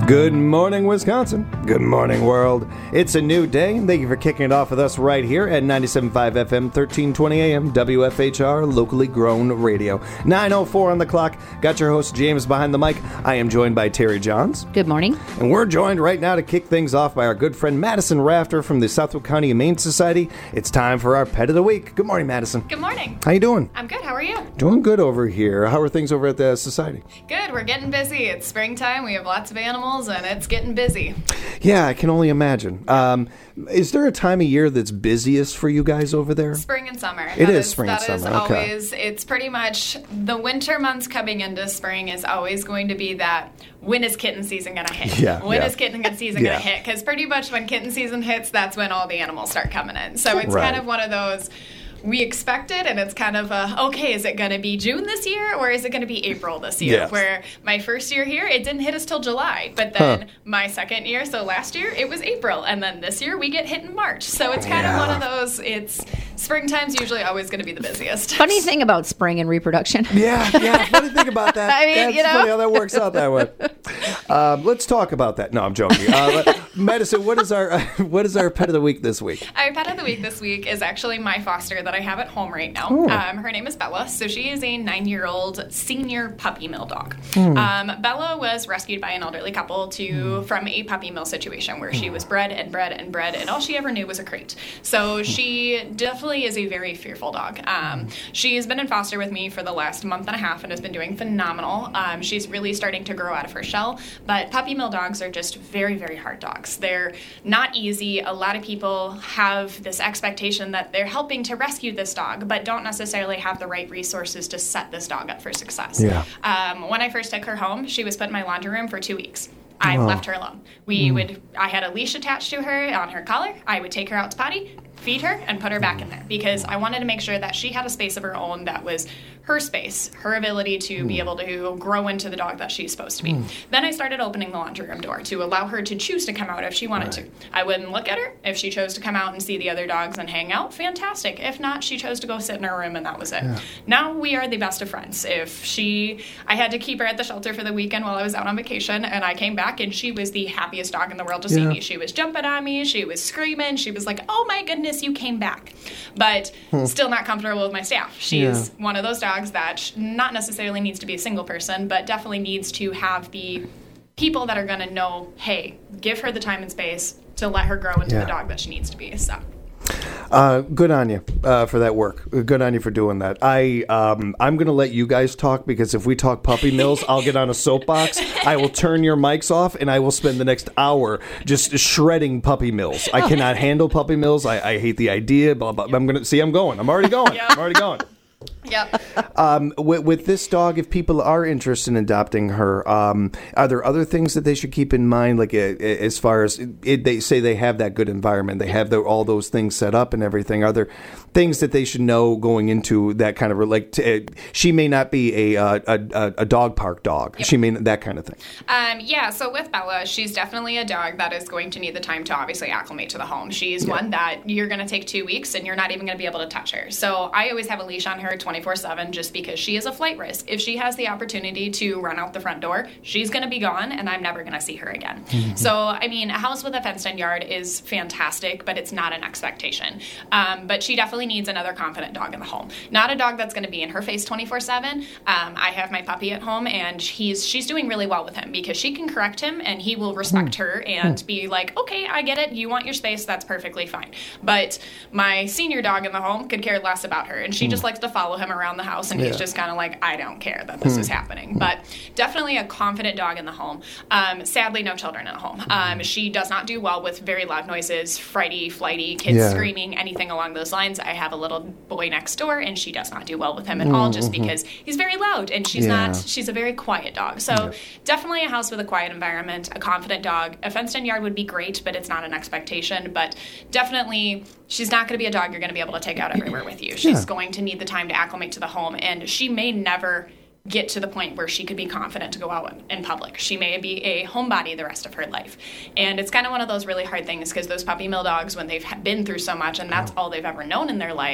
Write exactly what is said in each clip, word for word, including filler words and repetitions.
Good morning, Wisconsin. Good morning, world. It's a new day. Thank you for kicking it off with us right here at ninety-seven point five F M, thirteen twenty A M, W F H R, locally grown radio. nine oh four on the clock. Got your host, James, behind the mic. I am joined by Terry Johns. Good morning. And we're joined right now to kick things off by our good friend Madison Rafter from the Southwick County Humane Society. It's time for our Pet of the Week. Good morning, Madison. Good morning. How you doing? I'm good. How are you? Doing good over here. How are things over at the Society? Good. We're getting busy. It's springtime. We have lots of animals, and it's getting busy. Yeah, I can only imagine. Um, is there a time of year that's busiest for you guys over there? Spring and summer. It that is spring and that summer. Is Okay. always, it's pretty much the winter months coming into spring is always going to be that when is kitten season going to hit? Yeah, When yeah. is kitten season Yeah. going to hit? Because pretty much when kitten season hits, that's when all the animals start coming in. So it's Right. kind of one of those... We expect it, and it's kind of a, okay, is it going to be June this year, or is it going to be April this year? Yes. Where my first year here, it didn't hit us till July. But then Huh. my second year, so last year, it was April. And then this year, we get hit in March. So it's kind Yeah. of one of those, it's, springtime's usually always going to be the busiest. Funny thing about spring and reproduction. Yeah, yeah. Funny thing about that. I mean, That's you know. funny how that works out that way. Um, let's talk about that. No, I'm joking. Uh, but, Madison, what is our what is our pet of the week this week? Our pet of the week this week is actually my foster that I have at home right now. Oh. Um, her name is Bella. So she is a nine-year-old senior puppy mill dog. Hmm. Um, Bella was rescued by an elderly couple to from a puppy mill situation where she was bred and bred and bred, and all she ever knew was a crate. So she definitely is a very fearful dog. Um, she's been in foster with me for the last month and a half and has been doing phenomenal. Um, she's really starting to grow out of her shell, but puppy mill dogs are just very, very hard dogs. They're not easy. A lot of people have this expectation that they're helping to rescue this dog, but don't necessarily have the right resources to set this dog up for success. Yeah. Um, when I first took her home, she was put in my laundry room for two weeks. I Oh. left her alone. We would. I had a leash attached to her on her collar. I would take her out to potty, feed her, and put her back in there because I wanted to make sure that she had a space of her own that was her space, her ability to be able to grow into the dog that she's supposed to be. Then I started opening the laundry room door to allow her to choose to come out if she wanted to. I wouldn't look at her. If she chose to come out and see the other dogs and hang out, fantastic. If not, she chose to go sit in her room and that was it. Now we are the best of friends. If she, I had to keep her at the shelter for the weekend while I was out on vacation, and I came back and she was the happiest dog in the world to see Yeah. me. She was jumping on me. She was screaming. She was like, oh my goodness, you came back. But still not comfortable with my staff. She's Yeah. one of those dogs that sh- not necessarily needs to be a single person, but definitely needs to have the people that are going to know, hey, give her the time and space to let her grow into Yeah. the dog that she needs to be. So. Uh, good on you uh, for that work. Good on you for doing that. I um, I'm going to let you guys talk because if we talk puppy mills, I'll get on a soapbox. I will turn your mics off and I will spend the next hour just shredding puppy mills. I cannot handle puppy mills. I, I hate the idea. Blah, blah, blah. I'm going to see. I'm going. I'm already going. Yeah. I'm already going. Yep. Um, with, with this dog, if people are interested in adopting her, um, are there other things that they should keep in mind? Like uh, as far as it, they say they have that good environment, they have the, all those things set up and everything. Are there things that they should know going into that kind of like? T- uh, she may not be a uh, a, a dog park dog. Yep. She may that kind of thing. Um, yeah, so with Bella, she's definitely a dog that is going to need the time to obviously acclimate to the home. She's one that you're going to take two weeks and you're not even going to be able to touch her. So I always have a leash on her twenty-four seven just because she is a flight risk. If she has the opportunity to run out the front door, she's going to be gone and I'm never going to see her again. Mm-hmm. So, I mean, a house with a fenced-in yard is fantastic, but it's not an expectation. Um, but she definitely needs another confident dog in the home. Not a dog that's going to be in her face twenty-four seven. Um, I have my puppy at home and he's she's doing really well with him because she can correct him and he will respect mm. her and mm. be like, okay, I get it. You want your space. That's perfectly fine. But my senior dog in the home could care less about her and she mm. just likes to follow him around the house and yeah. he's just kind of like, I don't care that this mm. is happening. But definitely a confident dog in the home. Um, sadly, no children in the home. Um, she does not do well with very loud noises, frighty, flighty, kids yeah. screaming, anything along those lines. I have a little boy next door and she does not do well with him at mm-hmm. all just because he's very loud and she's yeah. not, she's a very quiet dog. So yeah. definitely a house with a quiet environment, a confident dog. A fenced-in yard would be great, but it's not an expectation. But definitely she's not going to be a dog you're going to be able to take out everywhere with you. She's yeah. going to need the time to acclimate to the home, and she may never get to the point where she could be confident to go out in public. She may be a homebody the rest of her life. And it's kind of one of those really hard things because those puppy mill dogs, when they've been through so much and that's all they've ever known in their life,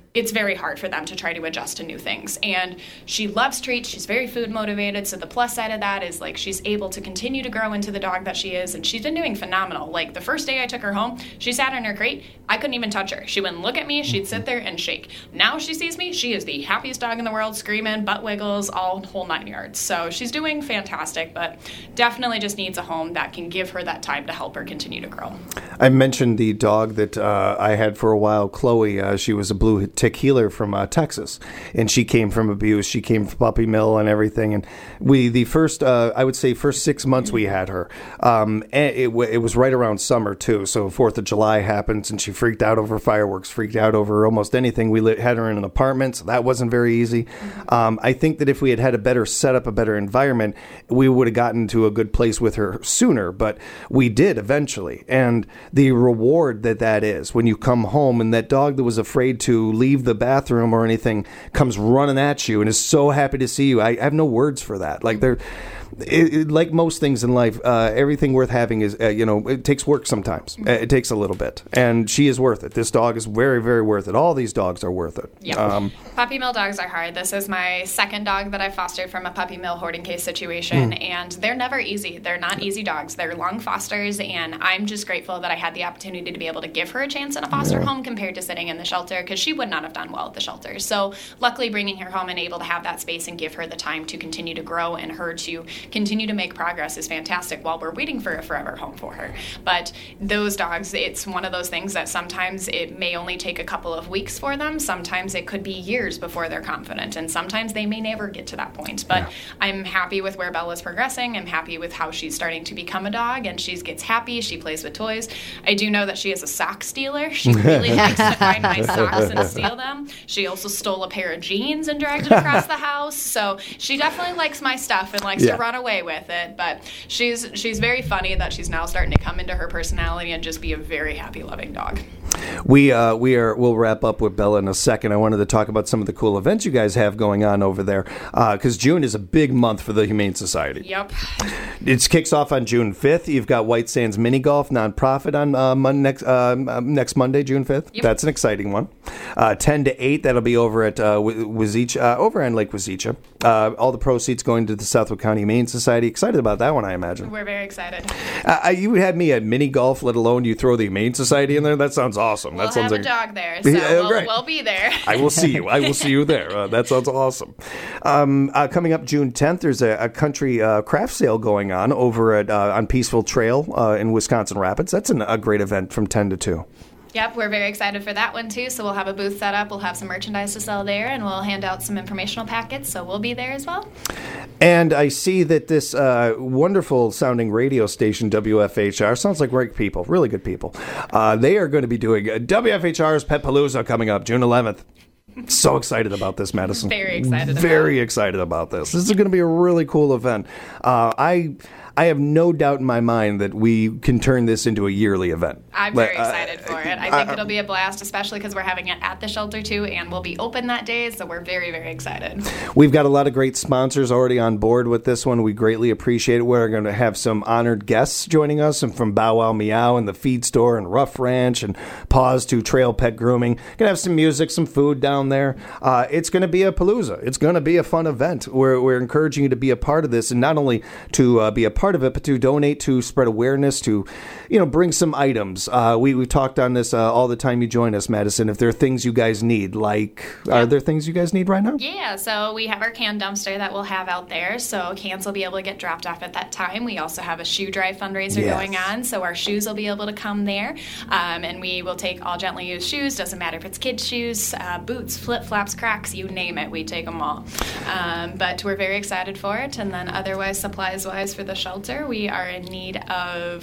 it's very hard for them to try to adjust to new things. And she loves treats. She's very food motivated. So the plus side of that is like she's able to continue to grow into the dog that she is. And she's been doing phenomenal. Like the first day I took her home, she sat in her crate. I couldn't even touch her. She wouldn't look at me. She'd sit there and shake. Now she sees me. She is the happiest dog in the world, screaming, butt wiggles, all whole nine yards. So she's doing fantastic, but definitely just needs a home that can give her that time to help her continue to grow. I mentioned the dog that uh, I had for a while, Chloe. Uh, she was a blue tick healer from uh, Texas, and she came from abuse. She came from puppy mill and everything. And we, the first, uh, I would say, first six months we had her. Um, and it, it was right around summer too. So Fourth of July happens, and she freaked out over fireworks, freaked out over almost anything. We lit, had her in an apartment, so that wasn't very easy. Um, I think that if we had had a better setup, a better environment, we would have gotten to a good place with her sooner. But we did eventually, and the reward that that is when you come home and that dog that was afraid to leave the bathroom or anything comes running at you and is so happy to see you. I, I have no words for that. Like they're It, it, like most things in life, uh, everything worth having is, uh, you know, it takes work sometimes. Uh, it takes a little bit. And she is worth it. This dog is very, very worth it. All these dogs are worth it. Yeah. Um, puppy mill dogs are hard. This is my second dog that I fostered from a puppy mill hoarding case situation. Mm. And they're never easy. They're not easy dogs. They're long fosters. And I'm just grateful that I had the opportunity to be able to give her a chance in a foster yeah. home compared to sitting in the shelter, because she would not have done well at the shelter. So luckily bringing her home and able to have that space and give her the time to continue to grow and her to continue to make progress is fantastic while we're waiting for a forever home for her. But those dogs, it's one of those things that sometimes it may only take a couple of weeks for them. Sometimes it could be years before they're confident, and sometimes they may never get to that point. But yeah. I'm happy with where Bella's progressing. I'm happy with how she's starting to become a dog, and she gets happy. She plays with toys. I do know that she is a sock stealer. She really likes to find my socks and steal them. She also stole a pair of jeans and dragged it across the house. So she definitely likes my stuff and likes yeah. to run away with it. But she's she's very funny that she's now starting to come into her personality and just be a very happy, loving dog. We uh, we are we'll wrap up with Bella in a second. I wanted to talk about some of the cool events you guys have going on over there, because uh, June is a big month for the Humane Society. Yep. It kicks off on June fifth. You've got White Sands Mini Golf nonprofit on uh, mon- next uh, next Monday, June fifth. Yep. That's an exciting one. Uh, ten to eight. That'll be over at uh, Wazeecha, uh, over on Lake Wazeecha. Uh, all the proceeds going to the Southwood County Humane Society. Excited about that one, I imagine. We're very excited. Uh, you had me at mini golf, let alone you throw the Humane Society in there. That sounds awesome. We'll that sounds have like a dog there, so yeah, we'll, right. we'll be there. I will see you. I will see you there. Uh, that sounds awesome. Um, uh, coming up June tenth, there's a, a country uh, craft sale going on over at uh, on Peaceful Trail uh, in Wisconsin Rapids. That's an, a great event from ten to two. Yep, we're very excited for that one, too. So we'll have a booth set up. We'll have some merchandise to sell there, and we'll hand out some informational packets. So we'll be there as well. And I see that this uh, wonderful-sounding radio station, W F H R, sounds like great people, really good people. Uh, they are going to be doing uh, W F H R's Pet Palooza coming up June eleventh. So excited about this, Madison. Very excited about Very it. excited about this. This is going to be a really cool event. Uh, I... I have no doubt in my mind that we can turn this into a yearly event. I'm very uh, excited for it. I think uh, it'll be a blast, especially because we're having it at the shelter, too, and we'll be open that day, so we're very, very excited. We've got a lot of great sponsors already on board with this one. We greatly appreciate it. We're going to have some honored guests joining us, and from Bow Wow Meow and the Feed Store and Rough Ranch and Paws to Trail Pet Grooming. Going to have some music, some food down there. Uh, it's going to be a palooza. It's going to be a fun event. We're, we're encouraging you to be a part of this, and not only to uh, be a part of it, but to donate, to spread awareness, to, you know, bring some items. Uh, we, we've talked on this uh, all the time you join us, Madison. If there are things you guys need, like, yeah. Are there things you guys need right now? Yeah, so we have our can dumpster that we'll have out there, so cans will be able to get dropped off at that time. We also have a shoe drive fundraiser yes. going on, so our shoes will be able to come there, um, and we will take all gently used shoes. Doesn't matter if it's kids' shoes, uh, boots, flip-flops, Crocs, you name it, we take them all. Um, but we're very excited for it, and then otherwise, supplies-wise for the shelter, we We are in need of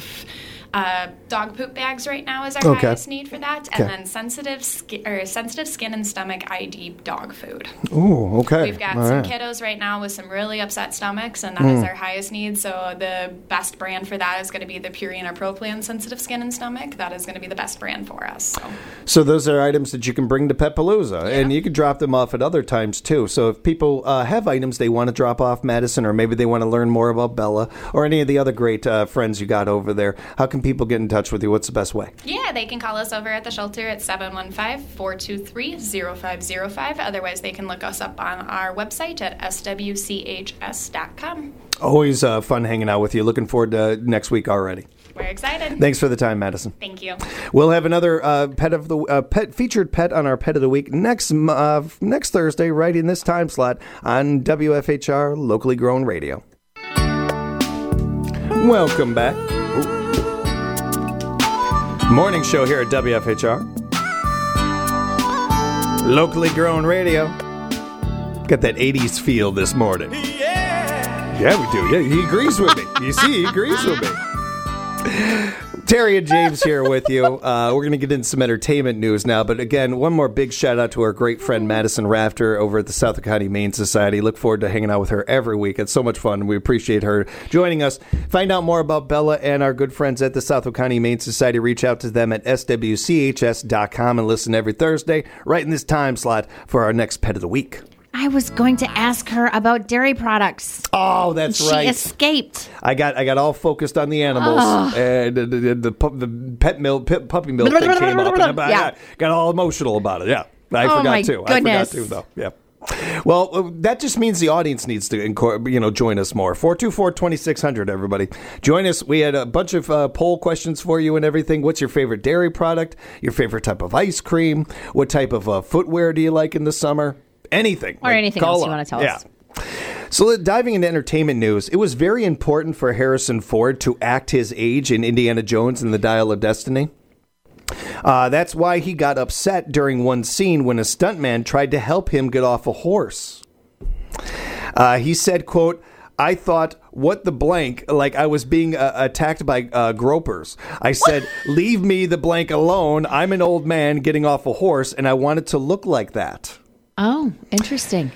uh, dog poop bags right now is our okay. highest need for that, okay. and then sensitive skin or sensitive skin and stomach I D dog food. Ooh, okay. We've got All some right. kiddos right now with some really upset stomachs, and that mm. is our highest need. So the best brand for that is going to be the Purina Pro Plan sensitive skin and stomach. That is going to be the best brand for us. So, so those are items that you can bring to Pet Palooza, yeah. and you can drop them off at other times too. So if people uh, have items they want to drop off, Madison, or maybe they want to learn more about Bella or any of the other great uh, friends you got over there, how can people get in touch with you? What's the best way? Yeah, they can call us over at the shelter at seven one five, four two three, zero five zero five. Otherwise, they can look us up on our website at s w c h s dot com. Always uh, fun hanging out with you. Looking forward to next week already. We're excited. Thanks for the time, Madison. Thank you. We'll have another uh, pet of the uh, pet featured pet on our Pet of the Week next uh, next Thursday, right in this time slot on W F H R Locally Grown Radio. Welcome back. Ooh. Morning show here at W F H R. Locally Grown Radio. Got that eighties feel this morning. Yeah. Yeah, we do. Yeah, he agrees with me. You see, he agrees with me. Terry and James here with you. Uh, we're going to get into some entertainment news now. But again, one more big shout out to our great friend Madison Rafter over at the Southwick County Humane Society. Look forward to hanging out with her every week. It's so much fun. We appreciate her joining us. Find out more about Bella and our good friends at the Southwick County Humane Society. Reach out to them at s w c h s dot com and listen every Thursday right in this time slot for our next Pet of the Week. I was going to ask her about dairy products. Oh, that's she right. She escaped. I got I got all focused on the animals, oh. and the, the, the, the pet milk, pet, puppy milk thing came up, and I yeah. got, got all emotional about it. Yeah, I oh forgot my too. Goodness. I forgot too, though. Yeah. Well, that just means the audience needs to, you know, join us more. four two four, two six zero zero, everybody. Join us. We had a bunch of uh, poll questions for you and everything. What's your favorite dairy product? Your favorite type of ice cream? What type of uh, footwear do you like in the summer? Anything. Or like, anything else up. You want to tell yeah. us. So diving into entertainment news, it was very important for Harrison Ford to act his age in Indiana Jones and the Dial of Destiny. Uh, that's why he got upset during one scene when a stuntman tried to help him get off a horse. Uh, he said, quote, "I thought, what the blank, like I was being uh, attacked by uh, gropers. I said, leave me the blank alone. I'm an old man getting off a horse, and I want it to look like that." Oh, interesting.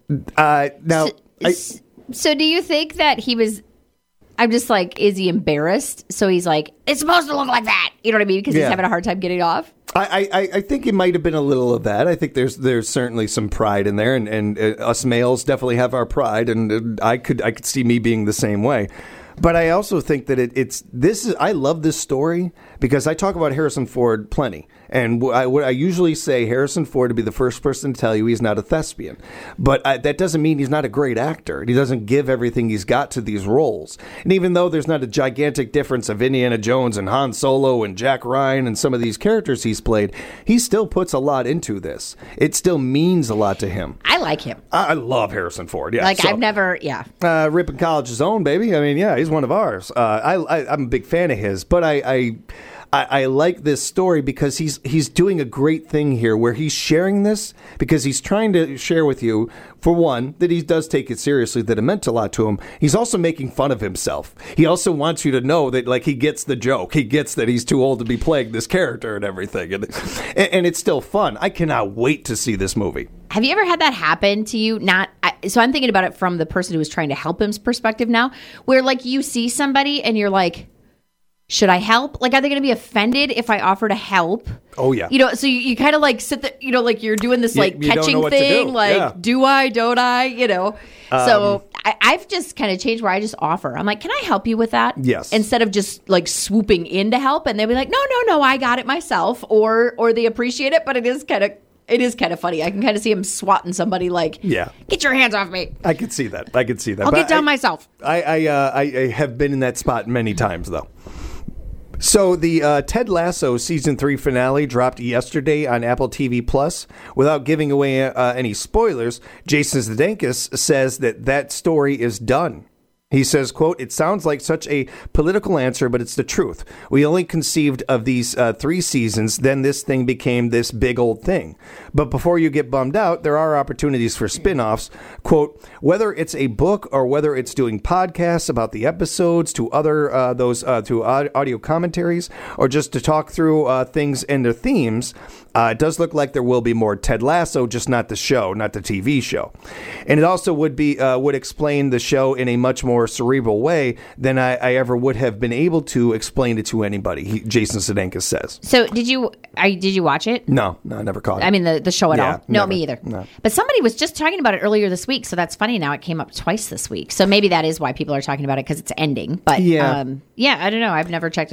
Uh, now, so, I, so do you think that he was, I'm just like, is he embarrassed? So he's like, it's supposed to look like that. You know what I mean? Because yeah. he's having a hard time getting off. I, I, I think it might have been a little of that. I think there's there's certainly some pride in there, and, and uh, us males definitely have our pride, and uh, I could I could see me being the same way. But I also think that it, it's this is I love this story because I talk about Harrison Ford plenty. And I, I usually say Harrison Ford to be the first person to tell you he's not a thespian. But I, that doesn't mean he's not a great actor. He doesn't give everything he's got to these roles. And even though there's not a gigantic difference of Indiana Jones and Han Solo and Jack Ryan and some of these characters he's played, he still puts a lot into this. It still means a lot to him. I like him. I, I love Harrison Ford, yeah. Like, so, I've never, yeah. Uh, Ripon College's own, baby. I mean, yeah, he's one of ours. Uh, I, I, I'm a big fan of his, but I... I I, I like this story because he's he's doing a great thing here where he's sharing this because he's trying to share with you, for one, that he does take it seriously, that it meant a lot to him. He's also making fun of himself. He also wants you to know that, like, he gets the joke. He gets that he's too old to be playing this character and everything. And, and, and it's still fun. I cannot wait to see this movie. Have you ever had that happen to you? Not I, so I'm thinking about it from the person who was trying to help him's perspective now, where, like, you see somebody and you're like, should I help? Like, are they going to be offended if I offer to help? Oh, yeah. You know, so you, you kind of like sit there, you know, like you're doing this you, like you catching thing. Do. Like, yeah. do I, don't I? You know, um, so I, I've just kind of changed where I just offer. I'm like, can I help you with that? Yes. Instead of just like swooping in to help. And they'll be like, no, no, no, I got it myself. Or, or they appreciate it. But it is kind of, it is kind of funny. I can kind of see him swatting somebody like, yeah, get your hands off me. I could see that. I could see that. I'll but get down I, myself. I, I, uh, I, I have been in that spot many times, though. So the uh, Ted Lasso season three finale dropped yesterday on Apple T V Plus. Without giving away uh, any spoilers, Jason Sudeikis says that that story is done. He says, quote, "It sounds like such a political answer, but it's the truth. We only conceived of these uh, three seasons, then this thing became this big old thing. But before you get bummed out, there are opportunities for spin-offs. Quote, whether it's a book or whether it's doing podcasts about the episodes to other uh, those uh, to audio commentaries or just to talk through uh, things and their themes, uh, it does look like there will be more Ted Lasso, just not the show, not the T V show. And it also would be uh, would explain the show in a much more cerebral way than I, I ever would have been able to explain it to anybody," he, Jason Sudeikis says. So did you I, did you watch it? No, no, I never caught it. I mean, the, the show at yeah, all? No, never. me either. No. But somebody was just talking about it earlier this week, so that's funny. Now it came up twice this week. So maybe that is why people are talking about it, because it's ending. But yeah, um, yeah, I don't know. I've never checked it out.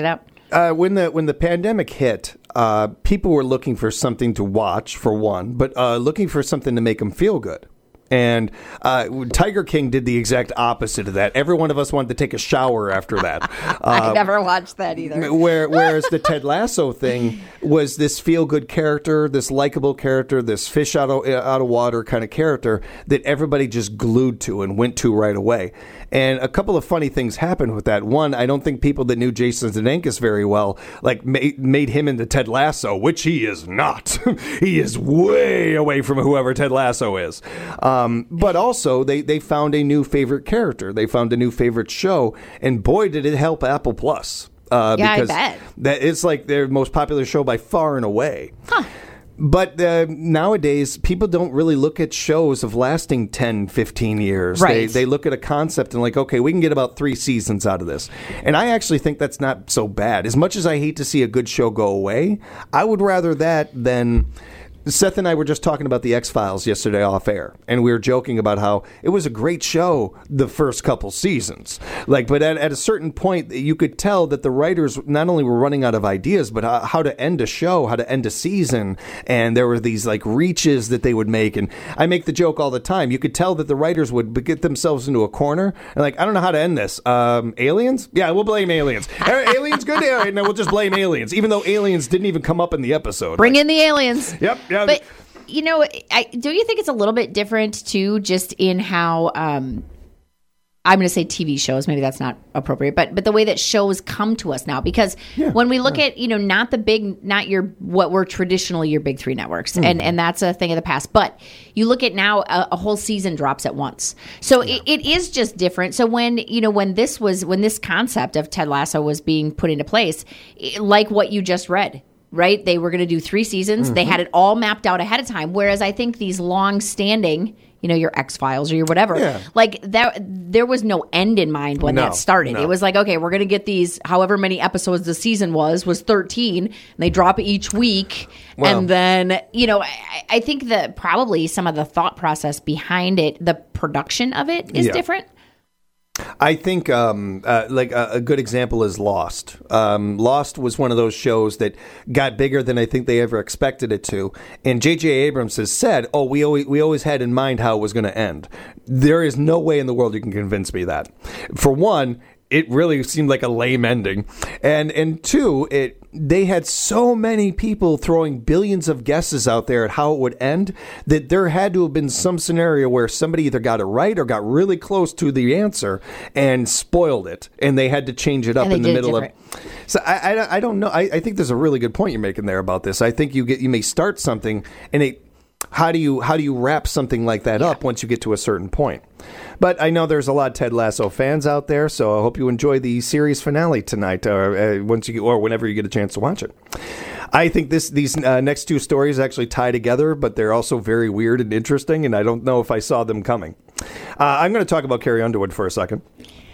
Uh, when the when the pandemic hit, uh, people were looking for something to watch, for one, but uh, looking for something to make them feel good. And uh, Tiger King did the exact opposite of that. Every one of us wanted to take a shower after that. I Uh, never watched that either. Where, whereas the Ted Lasso thing was this feel-good character, this likable character, this fish out of, out of water kind of character that everybody just glued to and went to right away. And a couple of funny things happened with that. One, I don't think people that knew Jason Sudeikis very well like made, made him into Ted Lasso, which he is not. He is way away from whoever Ted Lasso is. Um, but also, they, they found a new favorite character. They found a new favorite show. And boy, did it help Apple Plus. Uh, Yeah, I because bet. That it's like their most popular show by far and away. Huh. But uh, nowadays, people don't really look at shows of lasting ten, fifteen years. Right. They, they look at a concept and like, okay, we can get about three seasons out of this. And I actually think that's not so bad. As much as I hate to see a good show go away, I would rather that than... Seth and I were just talking about the X-Files yesterday off air, and we were joking about how it was a great show the first couple seasons. Like, but at, at a certain point, you could tell that the writers not only were running out of ideas, but how, how to end a show, how to end a season, and there were these like reaches that they would make. And I make the joke all the time. You could tell that the writers would get themselves into a corner and like, I don't know how to end this. Um, aliens? Yeah, we'll blame aliens. Aliens good? All right, now we'll just blame aliens, even though aliens didn't even come up in the episode. Bring like, in the aliens. Yep. Yeah. But you know, I do you think it's a little bit different too, just in how um, I'm going to say T V shows. Maybe that's not appropriate, but but the way that shows come to us now, because Yeah, when we look yeah. at you know not the big, not your what were traditionally your big three networks, Mm-hmm. and and that's a thing of the past. But you look at now, a, a whole season drops at once, so it, it is just different. So when you know when this was when this concept of Ted Lasso was being put into place, it- like what you just read. Right? They were going to do three seasons. Mm-hmm. They had it all mapped out ahead of time. Whereas I think these long-standing, you know, your X-Files or your whatever, Yeah. like that, there was no end in mind when No, that started. no. It was like, okay, we're going to get these, however many episodes the season was, was thirteen, and they drop it each week. Well- and then, you know, I, I think that probably some of the thought process behind it, the production of it is Yeah. different. I think um, uh, like a, a good example is Lost. Um, Lost was one of those shows that got bigger than I think they ever expected it to. And J J. Abrams has said, oh, we always, we always had in mind how it was going to end. There is no way in the world you can convince me that. For one, it really seemed like a lame ending. And and two, it they had so many people throwing billions of guesses out there at how it would end that there had to have been some scenario where somebody either got it right or got really close to the answer and spoiled it, and they had to change it up And they in the did it middle of. different. So I, I, I don't know. I, I think there's a really good point you're making there about this. I think you get you may start something and it. How do you how do you wrap something like that up once you get to a certain point? But I know there's a lot of Ted Lasso fans out there, so I hope you enjoy the series finale tonight, or uh, once you or whenever you get a chance to watch it. I think this these uh, next two stories actually tie together, but they're also very weird and interesting, and I don't know if I saw them coming. Uh, I'm going to talk about Carrie Underwood for a second.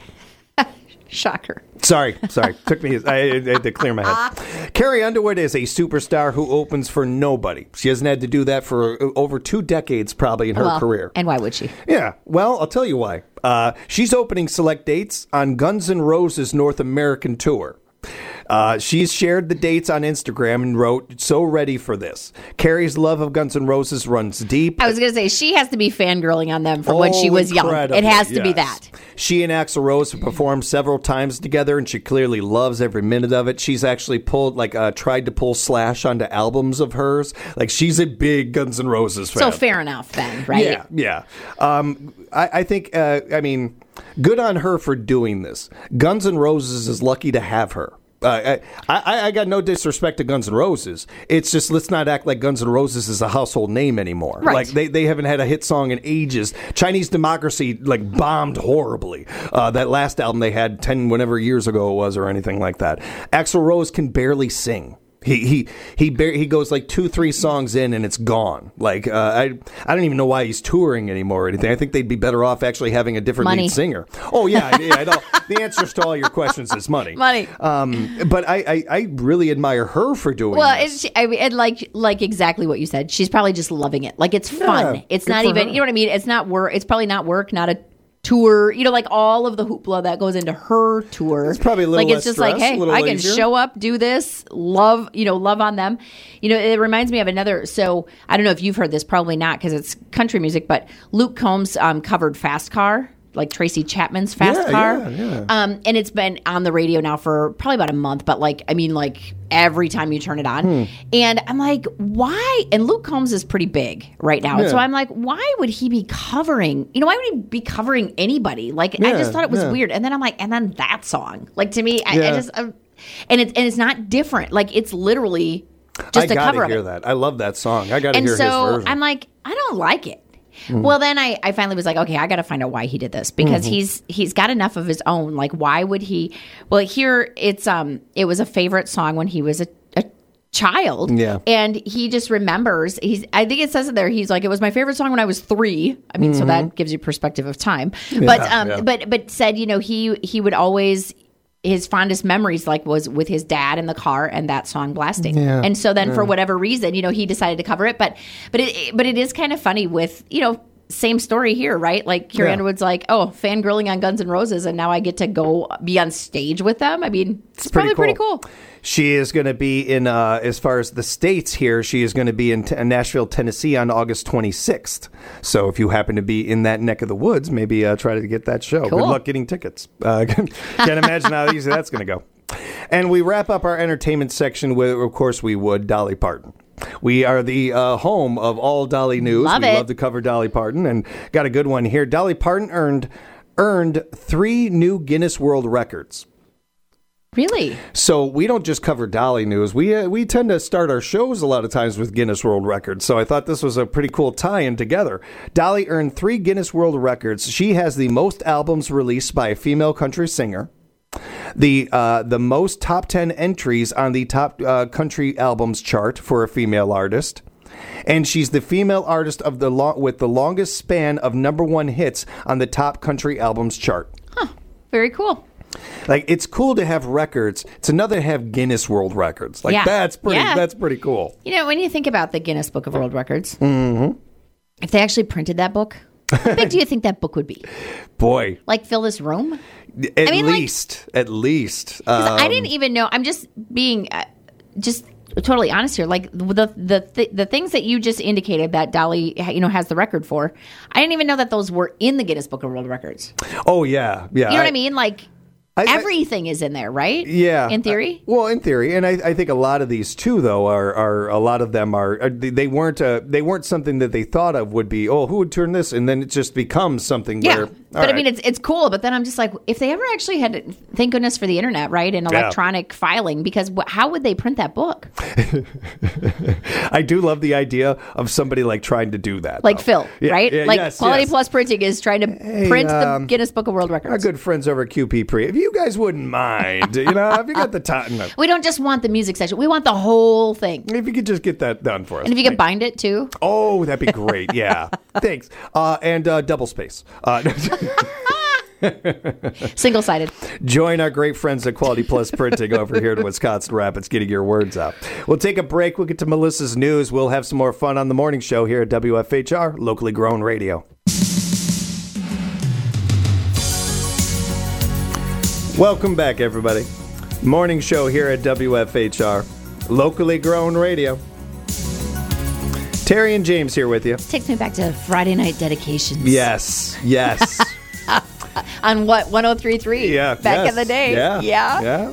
Shocker. Sorry, sorry. Took me. I, I had to clear my head. Carrie Underwood is a superstar who opens for nobody. She hasn't had to do that for over two decades, probably in her Well, career. And why would she? Yeah. Well, I'll tell you why. Uh, she's opening select dates on Guns N' Roses' North American tour. Uh, she's shared the dates on Instagram and wrote, "So ready for this." Carrie's love of Guns N' Roses runs deep. I was going to say, she has to be fangirling on them from when she Oh, was young. It incredibly, has to be yes. that. She and Axl Rose have performed several times together, and she clearly loves every minute of it. She's actually pulled, like, uh, tried to pull Slash onto albums of hers. Like, she's a big Guns N' Roses fan. So fair enough then, right? Yeah, yeah. Um, I, I think, uh, I mean, good on her for doing this. Guns N' Roses is lucky to have her. Uh, I, I, I got no disrespect to Guns N' Roses. It's just, let's not act like Guns N' Roses is a household name anymore. Right. Like they, they haven't had a hit song in ages. Chinese Democracy like bombed horribly. Uh, that last album they had ten whatever years ago it was or anything like that. Axl Rose can barely sing. He he he bar- he goes like two three songs in and it's gone. Like uh, I I don't even know why he's touring anymore or anything. I think they'd be better off actually having a different Money. lead singer. Oh yeah, yeah. I know. The answers to all your questions is money. Money. Um, but I, I I really admire her for doing. Well, this. it's, I mean, and like like exactly what you said. She's probably just loving it. Like it's fun. Yeah, it's good not for even. her. You know what I mean? It's not work. It's probably not work. Not a tour, you know, like all of the hoopla that goes into her tour. It's probably a little like less it's just stress, like, hey, a little I can easier. show up, do this, love, you know, love on them. You know, it reminds me of another. So I don't know if you've heard this, probably not because it's country music, but Luke Combs um, covered Fast Car. Like Tracy Chapman's Fast Yeah, Car. yeah, yeah. Um, and it's been on the radio now for probably about a month, but like, I mean, like every time you turn it on. Hmm. And I'm like, why? And Luke Combs is pretty big right now. Yeah. So I'm like, why would he be covering, you know, why would he be covering anybody? Like, I Yeah, just thought it was yeah. weird. And then I'm like, and then that song. Like to me, I, Yeah. I just, uh, and, it's and it's not different. Like it's literally just I a gotta cover of hear it. that. I love that song. I gotta And hear his so version. I'm like, I don't like it. Mm-hmm. Well, then I, I finally was like, okay, I got to find out why he did this because Mm-hmm. he's he's got enough of his own. Like, why would he? Well, here it's um it was a favorite song when he was a, a child. Yeah. And he just remembers. He's I think it says it there. He's like, it was my favorite song when I was three. I mean, so that gives you perspective of time. but um, yeah. but but said, you know, he he would always. His fondest memories like was with his dad in the car and that song blasting. Yeah. And so then for whatever reason, you know, he decided to cover it. But but it but it is kind of funny with, you know, same story here, right? Like Carrie Yeah. Underwood's like, oh, fangirling on Guns N' Roses, and now I get to go be on stage with them. I mean, it's, probably pretty cool. She is going to be in, uh, as far as the states here, she is going to be in t- Nashville, Tennessee on August twenty-sixth. So if you happen to be in that neck of the woods, maybe uh, try to get that show. Cool. Good luck getting tickets. Uh, can't imagine how easy that's going to go. And we wrap up our entertainment section with, of course, we would, Dolly Parton. We are the uh, home of all Dolly news. Love we it. love to cover Dolly Parton, and got a good one here. Dolly Parton earned earned three new Guinness World Records. Really? So we don't just cover Dolly news. We uh, we tend to start our shows a lot of times with Guinness World Records. So I thought this was a pretty cool tie-in together. Dolly earned three Guinness World Records. She has the most albums released by a female country singer, the uh, the most top ten entries on the top uh, country albums chart for a female artist, and she's the female artist of the lo- with the longest span of number one hits on the top country albums chart. Very cool. Like, it's cool to have records. It's another to have Guinness World Records. Like, Yeah. that's pretty. Yeah. That's pretty cool. You know, when you think about the Guinness Book of World Records, mm-hmm. if they actually printed that book, how big do you think that book would be? Boy, Like fill this room? at I mean, like- least, at least. 'Cause Um, I didn't even know. I'm just being uh, just totally honest here. Like the the th- the things that you just indicated that Dolly, you know, has the record for. I didn't even know that those were in the Guinness Book of World Records. oh yeah, yeah. You know what I mean? Like I- I- everything is in there, right? Yeah, In theory. Uh, well, in theory, and I, I think a lot of these too, though, are, are a lot of them are, are they, they weren't uh, they weren't something that they thought of would be. Oh, who would turn this? And then it just becomes something Yeah, where. but all I right. mean, it's it's cool. But then I'm just like, if they ever actually had, to, thank goodness for the internet, right, and Yeah. electronic filing, because wh- how would they print that book? I do love the idea of somebody like trying to do that, Like though. Phil, Yeah, right? yeah, like yes, Quality yes. Plus Printing is trying to print um, the Guinness Book of World Our Records. good friends over at Q P Pre, if you guys wouldn't mind, you know, if you got the time, We don't just want the music section; we want the whole thing. if you could just get that done for us. And if you could bind it too. Oh, that'd be great. Yeah. Thanks. Uh, and uh, double space. Uh, Single sided. join our great friends at Quality Plus Printing over here in Wisconsin Rapids, getting your words out. We'll take a break. We'll get to Melissa's news. We'll have some more fun on the morning show here at W F H R, locally grown radio. Welcome back, everybody. Morning show here at W F H R, locally grown radio. Terry and James here with you. Takes me back to Friday night dedications. Yes, yes. On what, one oh three point three? Yeah. Back yes, in the day. Yeah. Yeah. Yeah.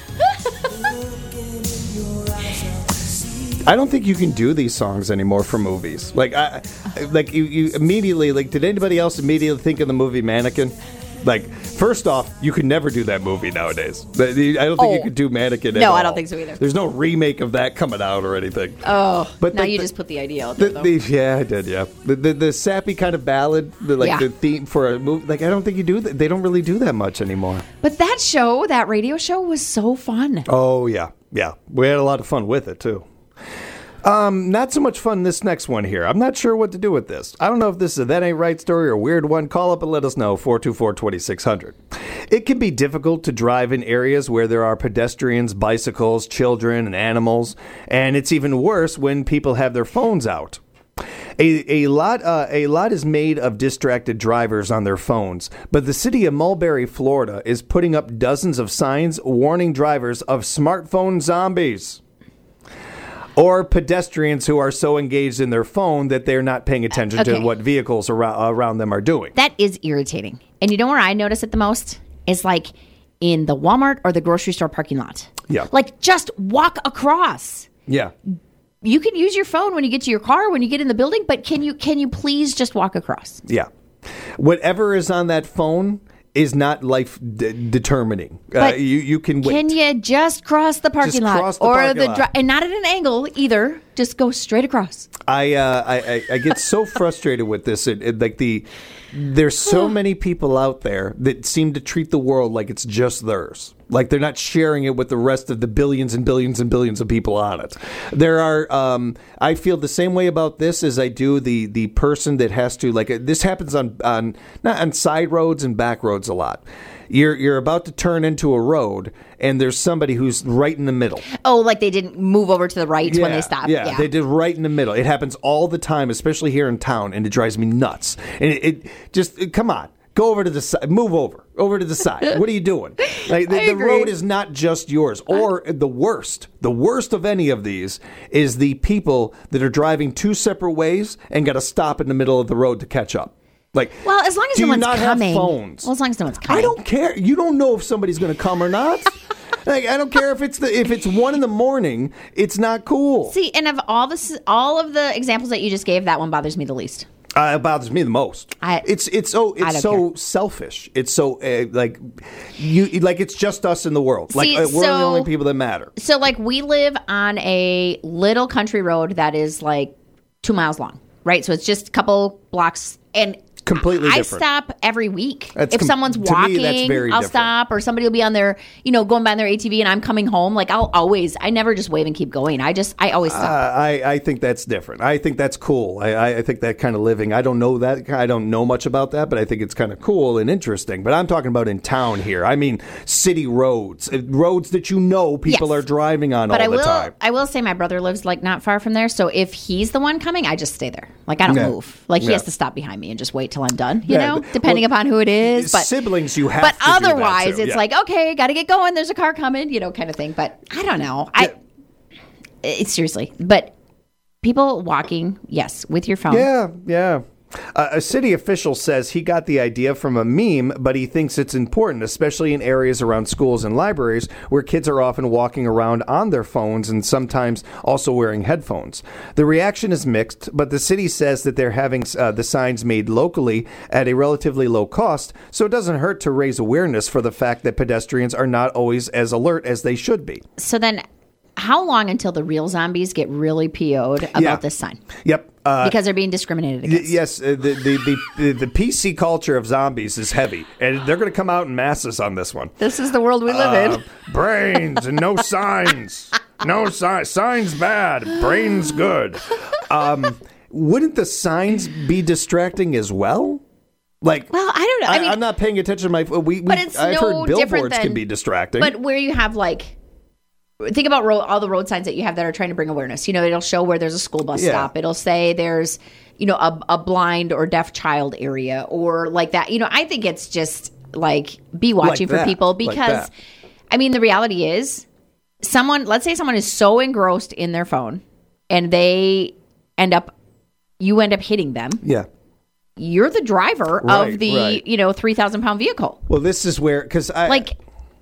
I don't think you can do these songs anymore for movies. Like, I, like you, you immediately, like, did anybody else immediately think of the movie Mannequin? Like, first off, you could never do that movie nowadays. I don't think Oh. you could do Mannequin at No, all. I don't think so either. There's no remake of that coming out or anything. Oh, But now the- you the- just put the idea out The, there, though. the, yeah, I did. Yeah, the the, the sappy kind of ballad, the, like Yeah. the theme for a movie. Like, I don't think you do that. They don't really do that much anymore. But that show, that radio show, was so fun. Oh yeah, yeah. We had a lot of fun with it too. Um, not so much fun this next one here. I'm not sure what to do with this. I don't know if this is a That Ain't Right story or a weird one. Call up and let us know, four two four, two six zero zero. It can be difficult to drive in areas where there are pedestrians, bicycles, children, and animals. And it's even worse when people have their phones out. A, a lot uh, a lot is made of distracted drivers on their phones, but the city of Mulberry, Florida is putting up dozens of signs warning drivers of smartphone zombies or pedestrians who are so engaged in their phone that they're not paying attention Okay. to what vehicles around, around them are doing. That is irritating. And you know where I notice it the most? Is like in the Walmart or the grocery store parking lot. Yeah. Like just walk across. Yeah. You can use your phone when you get to your car, when you get in the building, but can you can you please just walk across? Yeah. Whatever is on that phone is not life de- determining. Uh, But you you can wait. Can you just cross the parking Just lot cross the or parking the lot. dri- and not at an angle either? Just go straight across. I, uh, I I I get so frustrated with this. It, it, like the there's so many people out there that seem to treat the world like it's just theirs. Like they're not sharing it with the rest of the billions and billions and billions of people on it. There are. Um, I feel the same way about this as I do the the person that has to like. uh, This happens on on not on side roads and back roads a lot. You're you're about to turn into a road, and there's somebody who's right in the middle. Oh, like they didn't move over to the right when they stopped. Yeah, Yeah, they did right in the middle. It happens all the time, especially here in town, and it drives me nuts. And it, it just it, come on, go over to the side, move over, over to the side. What are you doing? Like the, I the agree. road is not just yours. Or the worst, the worst of any of these is the people that are driving two separate ways and got to stop in the middle of the road to catch up. Like, Well, as long as do no you one's not coming. have phones? Well, as long as no one's coming. I don't care. You don't know if somebody's going to come or not. Like, I don't care if it's the if it's one in the morning. It's not cool. See, and of all this, all of the examples that you just gave, that one bothers me the least. Uh, it bothers me the most. I- it's it's so I it's don't so selfish. It's so uh, like you like it's just us in the world. Like See, uh, we're the so- only people that matter. So, like, we live on a little country road that is like two miles long, right? So it's just a couple blocks, and Completely I different. stop every week. That's if com- someone's to me, walking, that's very I'll different. stop, or somebody will be on their, you know, going by their A T V, and I'm coming home. Like, I'll always, I never just wave and keep going. I just, I always Uh, stop. I, I think that's different. I think that's cool. I, I, I think that kind of living. I don't know that. I don't know much about that, but I think it's kind of cool and interesting. But I'm talking about in town here. I mean, city roads, uh, roads that you know people Yes. are driving on But all I the will, time. I will say, my brother lives like not far from there. So if he's the one coming, I just stay there. Like, I don't Yeah. move. Like, he Yeah. has to stop behind me and just wait till I'm done. You Yeah, know, but- depending well, upon who it is. But siblings, you have But to do that, otherwise, too. it's Yeah. like, okay, got to get going. There's a car coming, you know, kind of thing. But I don't know. I it's seriously, but people walking, yes, with your phone. Yeah, yeah. Uh, a city official says he got the idea from a meme, but he thinks it's important, especially in areas around schools and libraries where kids are often walking around on their phones and sometimes also wearing headphones. The reaction is mixed, but the city says that they're having uh, the signs made locally at a relatively low cost, so it doesn't hurt to raise awareness for the fact that pedestrians are not always as alert as they should be. So then, how long until the real zombies get really P O'd about Yeah. this sign? Yep. Uh, Because they're being discriminated Y- against. Yes, uh, the, the, the, the, the P C culture of zombies is heavy, and they're going to come out in masses on this one. This is the world we live Uh, in. brains and no signs. No signs. Signs bad. Brains good. Um, wouldn't the signs be distracting as well? Like, Well, I don't know. I I, mean, am not paying attention to my. We, we, but it's I've no heard different billboards than, can be distracting. But where you have like, think about road, all the road signs that you have that are trying to bring awareness. You know, it'll show where there's a school bus Yeah. stop. It'll say there's, you know, a, a blind or deaf child area or like that. You know, I think it's just like be watching for that. people Like because, that. I mean, the reality is, someone. Let's say someone is so engrossed in their phone, and they end up, you end up hitting them. yeah. You're the driver Right, of the, right. you know, three thousand pound vehicle. Well, this is where because I Like,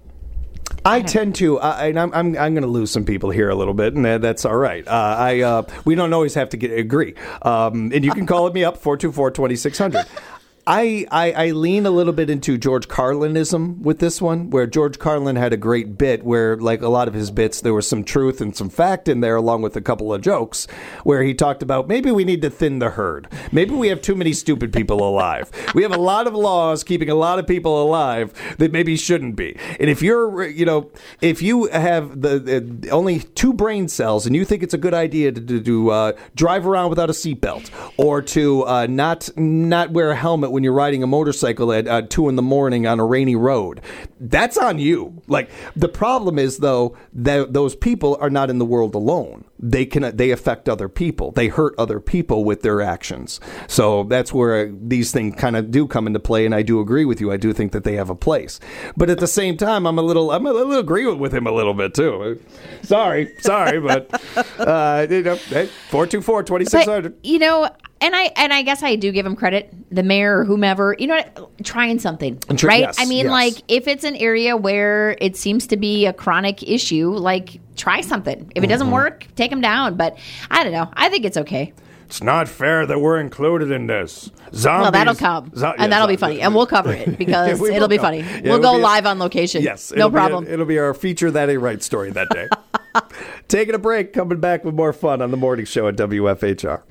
I tend to, I, and I'm I'm, I'm going to lose some people here a little bit, and that- that's all right. Uh, I uh, we don't always have to get agree, um, and you can call me up four two four, two six zero zero. I, I I lean a little bit into George Carlinism with this one, where George Carlin had a great bit where, like a lot of his bits, there was some truth and some fact in there, along with a couple of jokes, where he talked about maybe we need to thin the herd. Maybe we have too many stupid people alive. We have a lot of laws keeping a lot of people alive that maybe shouldn't be. And if you're, you know, if you have the, the only two brain cells and you think it's a good idea to, to, to uh, drive around without a seatbelt or to uh, not not wear a helmet when you're riding a motorcycle at uh, two in the morning on a rainy road. That's on you. Like, the problem is, though, that those people are not in the world alone. They can they affect other people. They hurt other people with their actions. So that's where these things kind of do come into play. And I do agree with you. I do think that they have a place. But at the same time, I'm a little I'm a little agree with him a little bit too. Sorry, sorry, but uh, you know, four two four, twenty-six hundred. You know. And I and I guess I do give him credit, the mayor or whomever, you know what, trying something, Tr- right? yes, I mean, yes. like, if it's an area where it seems to be a chronic issue, like, try something. If it doesn't Mm-hmm. work, take them down. But I don't know. I think it's okay. It's not fair that we're included in this. Zombies. Well, that'll come, Zo- and that'll yeah, be funny, and we'll cover it because we will it'll be come. funny. Yeah, we'll it'll go be a- live on location. Yes. No it'll be a- problem. it'll be our feature That Ain't Right story that day. Taking a break, coming back with more fun on the morning show at W F H R.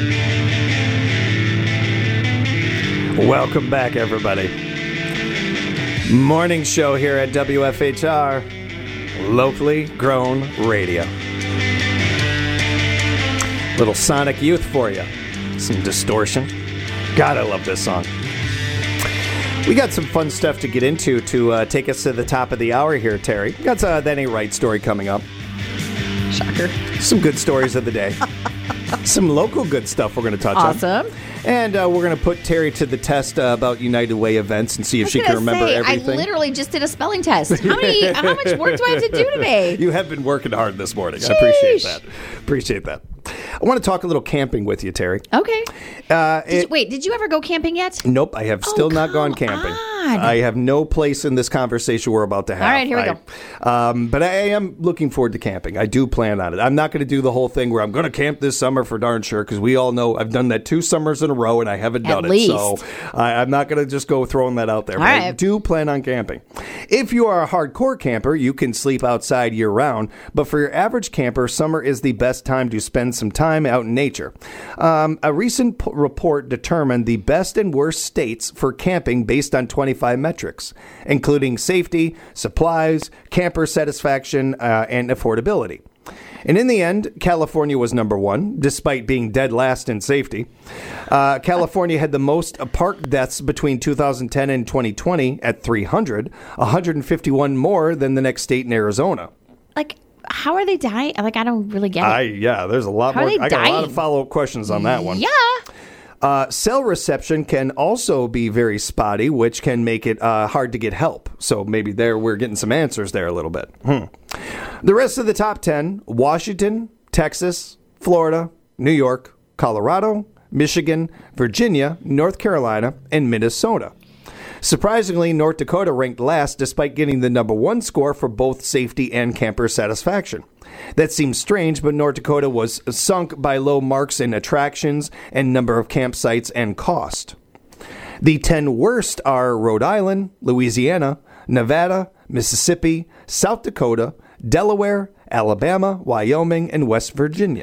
Welcome back, everybody. Morning show here at W F H R, locally grown radio. Little Sonic Youth for you. Some distortion. God, I love this song. We got some fun stuff to get into to uh, take us to the top of the hour here, Terry. We got uh, That Ain't Right story coming up. Shocker. Some good stories of the day. Some local good stuff we're going to touch Awesome. on. And uh, we're going to put Terry to the test uh, about United Way events and see if I was she can gonna remember say, everything. I literally just did a spelling test. How many? How much work do I have to do today? You have been working hard this morning. I appreciate Sheesh. that. Appreciate that. I want to talk a little camping with you, Terry. Okay. Uh, Did you, it- wait, did you ever go camping yet? Nope, I have still Oh, not gone come camping. on. I have no place in this conversation we're about to have. All right, here we I- go. Um, but I am looking forward to camping. I do plan on it. I'm not going to do the whole thing where I'm going to camp this summer for darn sure, because we all know I've done that two summers in a row and I haven't At done it. least. So I, I'm not going to just go throwing that out there. All But I right. do plan on camping. If you are a hardcore camper, you can sleep outside year round. But for your average camper, summer is the best time to spend some time out in nature. Um, a recent p- report determined the best and worst states for camping based on twenty-five metrics, including safety, supplies, camper satisfaction, uh, and affordability. And in the end, California was number one, despite being dead last in safety. Uh, California had the most park deaths between two thousand ten and twenty twenty at three hundred, one hundred fifty-one more than the next state in Arizona. Like, how are they dying? Like, I don't really get it. I yeah, there's a lot How are more. they I got a lot of dying? follow up questions on that one. Yeah. Uh, cell reception can also be very spotty, which can make it uh, hard to get help. So maybe there we're getting some answers there a little bit. Hmm. The rest of the top ten: Washington, Texas, Florida, New York, Colorado, Michigan, Virginia, North Carolina, and Minnesota. Surprisingly, North Dakota ranked last despite getting the number one score for both safety and camper satisfaction. That seems strange, but North Dakota was sunk by low marks in attractions and number of campsites and cost. The ten worst are Rhode Island, Louisiana, Nevada, Mississippi, South Dakota, Delaware, Alabama, Wyoming, and West Virginia.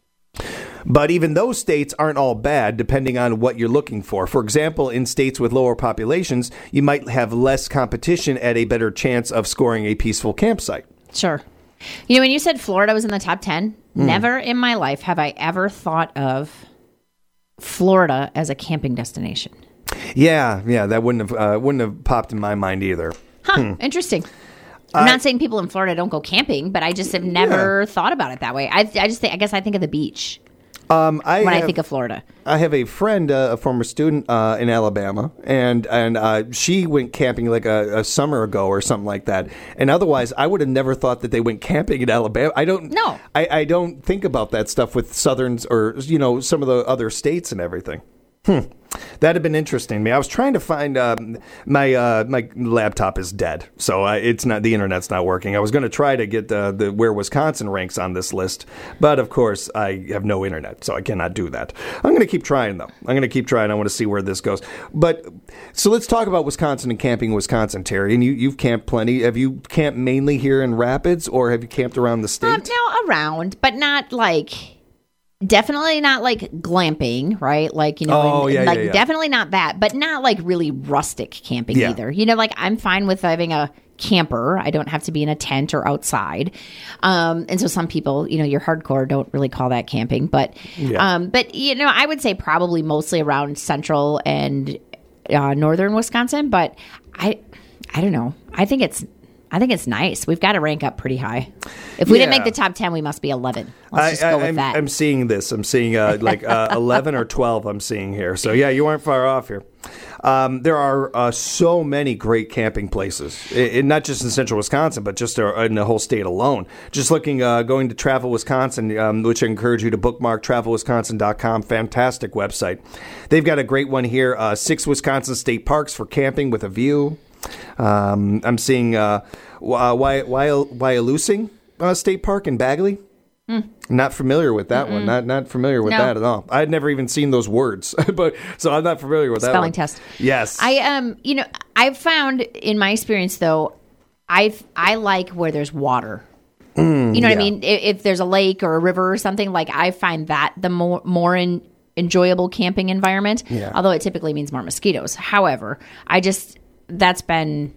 But even those states aren't all bad, depending on what you're looking for. For example, in states with lower populations, you might have less competition at a better chance of scoring a peaceful campsite. Sure. You know, when you said Florida was in the top ten, Hmm. never in my life have I ever thought of Florida as a camping destination. Yeah, yeah, that wouldn't have uh, wouldn't have popped in my mind either. Huh. Interesting. I'm not saying people in Florida don't go camping, but I just have never thought about it that way. I, I just think, I guess I think of the beach Um, I when have, I think of Florida. I have a friend, uh, a former student uh, in Alabama, and and uh, she went camping like a, a summer ago or something like that. And otherwise, I would have never thought that they went camping in Alabama. I don't. No. I, I don't think about that stuff with Southerns or you know some of the other states and everything. Hmm. That'd have been interesting to me. I was trying to find um, my uh, my laptop is dead, so uh, it's not the internet's not working. I was going to try to get uh, the where Wisconsin ranks on this list, but of course I have no internet, so I cannot do that. I'm going to keep trying though. I'm going to keep trying. I want to see where this goes. But so let's talk about Wisconsin and camping in Wisconsin, Terry. And you you've camped plenty. Have you camped mainly here in Rapids, or have you camped around the state? Um, no, around, but not like, definitely not like glamping, right? Like, you know, Oh, and- yeah, like yeah, yeah. definitely not that, but not like really rustic camping Yeah. either. You know, like I'm fine with having a camper. I don't have to be in a tent or outside. Um, and so some people, you know, you're hardcore, don't really call that camping, but, Yeah. um, but you know, I would say probably mostly around Central and uh, northern Wisconsin, but I I don't know. I think it's I think it's nice. We've got to rank up pretty high. If we Yeah. didn't make the top ten, we must be eleven. Let's just I, go I, with I'm, that. I'm seeing this. I'm seeing uh, like uh, eleven or twelve I'm seeing here. So, yeah, you aren't far off here. Um, there are uh, so many great camping places, I I- not just in central Wisconsin, but just uh, in the whole state alone. Just looking, uh, going to Travel Wisconsin, um, which I encourage you to bookmark, travel wisconsin dot com. Fantastic website. They've got a great one here, uh, six Wisconsin state parks for camping with a view. Um, I'm seeing uh, uh, Wyalusing uh, State Park in Bagley. Mm. Not familiar with that Mm-mm. one. Not not familiar with no. that at all. I'd never even seen those words, but so I'm not familiar with that Spelling one. test. Yes. I um you know I've found in my experience though I've I like where there's water. Mm, you know what yeah. I mean? If, if there's a lake or a river or something, like I find that the more more in, enjoyable camping environment. Yeah. Although it typically means more mosquitoes. However, I just that's been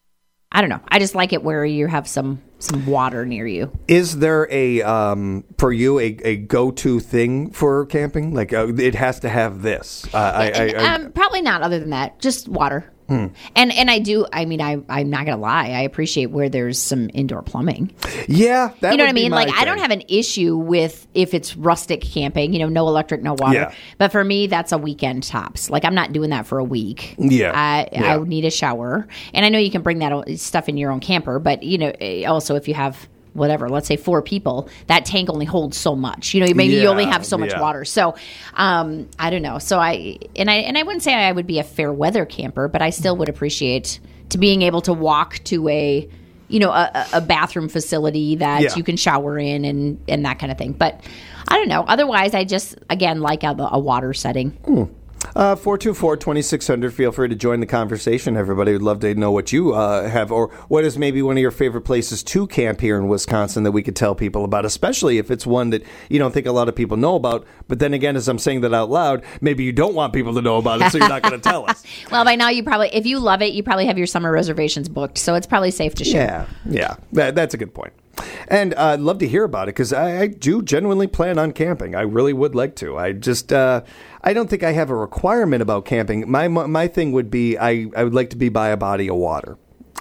I don't know. I just like it where you have some some water near you. Is there a um, for you a, a go to thing for camping? Like uh, it has to have this. Uh, I, I, I, um, probably not. Other than that, just water. Hmm. And and I do. I mean, I I'm not gonna lie. I appreciate where there's some indoor plumbing. Yeah, that you know would what I be mean. my Like thing. I don't have an issue with if it's rustic camping. You know, no electric, no water. Yeah. But for me, that's a weekend tops. Like I'm not doing that for a week. Yeah. I Yeah. I would need a shower, and I know you can bring that o- stuff in your own camper. But you know, eh, also if you have whatever, let's say four people, that tank only holds so much. You know, maybe you only Yeah, have so much yeah. water. So, um, I don't know. So I and I and I wouldn't say I would be a fair weather camper, but I still would appreciate to being able to walk to a, you know, a, a bathroom facility that Yeah. you can shower in and and that kind of thing. But I don't know. Otherwise, I just again like a, a water setting. Uh, four two four, two six zero zero. Feel free to join the conversation. Everybody would love to know what you uh, have, or what is maybe one of your favorite places to camp here in Wisconsin that we could tell people about, especially if it's one that you don't think a lot of people know about. But then again, as I'm saying that out loud, maybe you don't want people to know about it, so you're not going to tell us. Well, by now you probably, if you love it, you probably have your summer reservations booked, so it's probably safe to share. Yeah, yeah, that, that's a good point. And uh, I'd love to hear about it because I, I do genuinely plan on camping. I really would like to. I just, uh, I don't think I have a requirement about camping. My my thing would be I, I would like to be by a body of water.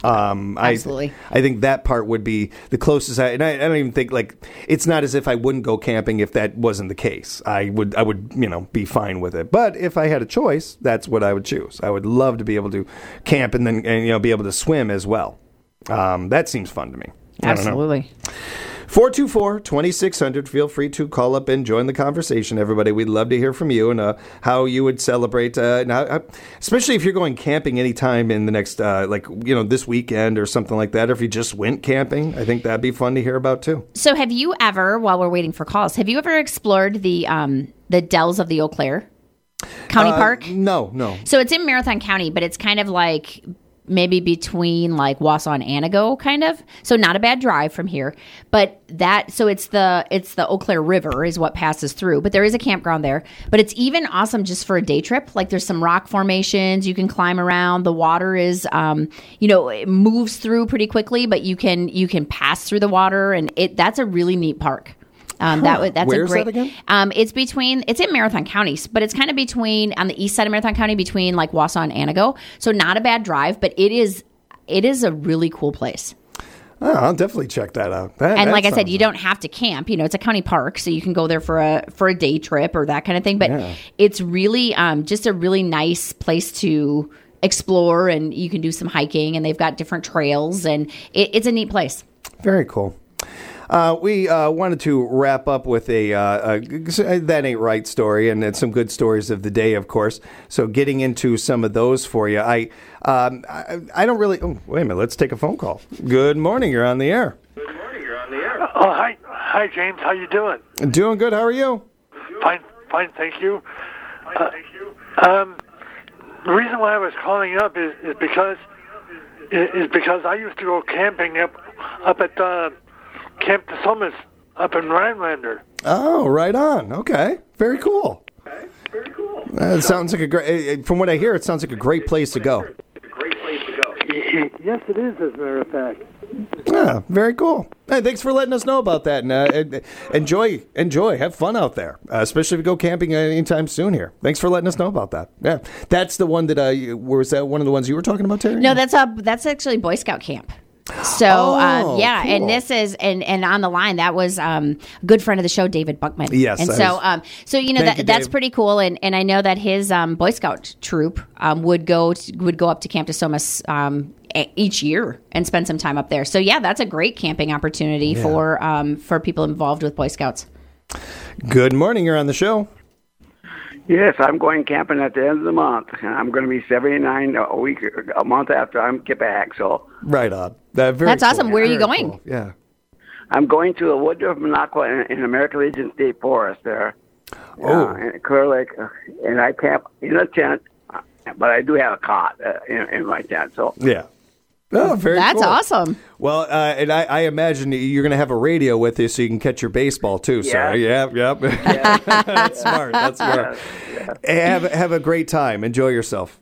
Um, Absolutely. I, I think that part would be the closest. I, and I, I don't even think like it's not as if I wouldn't go camping if that wasn't the case. I would, I would, you know, be fine with it. But if I had a choice, that's what I would choose. I would love to be able to camp and then, and, you know, be able to swim as well. Um, that seems fun to me. I don't know. Absolutely. four two four, two six zero zero. Feel free to call up and join the conversation, everybody. We'd love to hear from you and uh, how you would celebrate, uh, now, uh, especially if you're going camping anytime in the next, uh, like, you know, this weekend or something like that. Or if you just went camping, I think that'd be fun to hear about, too. So have you ever, while we're waiting for calls, have you ever explored the um, the Dells of the Eau Claire County Uh, Park? No, no. So it's in Marathon County, but it's kind of like maybe between like Wausau and Anago, kind of. So not a bad drive from here, but that so it's the it's the Eau Claire River is what passes through. But there is a campground there. But it's even awesome just for a day trip. Like there's some rock formations you can climb around. The water is, um, you know, it moves through pretty quickly, but you can you can pass through the water, and it that's a really neat park. Um, that would that's Where's a great. that again? Um, it's between it's in Marathon County, but it's kind of between on the east side of Marathon County, between like Wausau and Anago. So not a bad drive, but it is it is a really cool place. Oh, I'll definitely check that out. That, And that like I said, sounds you don't have to camp. You know, it's a county park, so you can go there for a for a day trip or that kind of thing. But Yeah. it's really um, just a really nice place to explore, and you can do some hiking. And they've got different trails, and it, it's a neat place. very cool. Uh, we uh, wanted to wrap up with a, uh, a That Ain't Right story and, and some good stories of the day, of course. So getting into some of those for you. I um, I, I don't really... Oh, wait a minute. Let's take a phone call. Good morning. You're on the air. Good morning. You're on the air. Oh, hi. Hi, James. How you doing? Doing good. How are you? Fine. Fine. Thank you. Uh, um, the reason why I was calling up is, is because is because I used to go camping up up at uh, Camp de Summers up in Rhinelander. Oh, right on. Okay. Very cool. Okay. Very cool. Uh, it sounds like a great... From what I hear, it sounds like a great place to go. Great place to go. Yes, it is, as a matter of fact. Yeah, very cool. Hey, thanks for letting us know about that. And uh, enjoy, enjoy, have fun out there, uh, especially if you go camping anytime soon here. Thanks for letting us know about that. Yeah, that's the one that uh, was that one of the ones you were talking about, Terry? No, that's a that's actually Boy Scout camp. So Oh, um, yeah, cool. and this is and and on the line that was um, a good friend of the show, David Buckman. Yes, and I so was- um, so you know Thank that you, that's Dave. pretty cool, and, and I know that his um, Boy Scout troop um, would go to, would go up to Camp Tasomas um, e- each year and spend some time up there. So yeah, that's a great camping opportunity for um, for people involved with Boy Scouts. Good morning. You're on the show. Yes, I'm going camping at the end of the month, and I'm going to be seventy-nine a week, a month after I get back. So Right on. Uh, very That's cool. awesome. Where are you Very going? cool. Yeah. I'm going to Woodruff, Minocqua, in, in American Legion State Forest there, Oh. uh, in Clear Lake, uh, and I camp in a tent, uh, but I do have a cot uh, in, in my tent. So Yeah. Oh, very That's cool. awesome. Well, uh, and I, I imagine you're going to have a radio with you so you can catch your baseball too. So, Yeah. yep, yep. That's smart. That's smart. Hey, have have a great time. Enjoy yourself.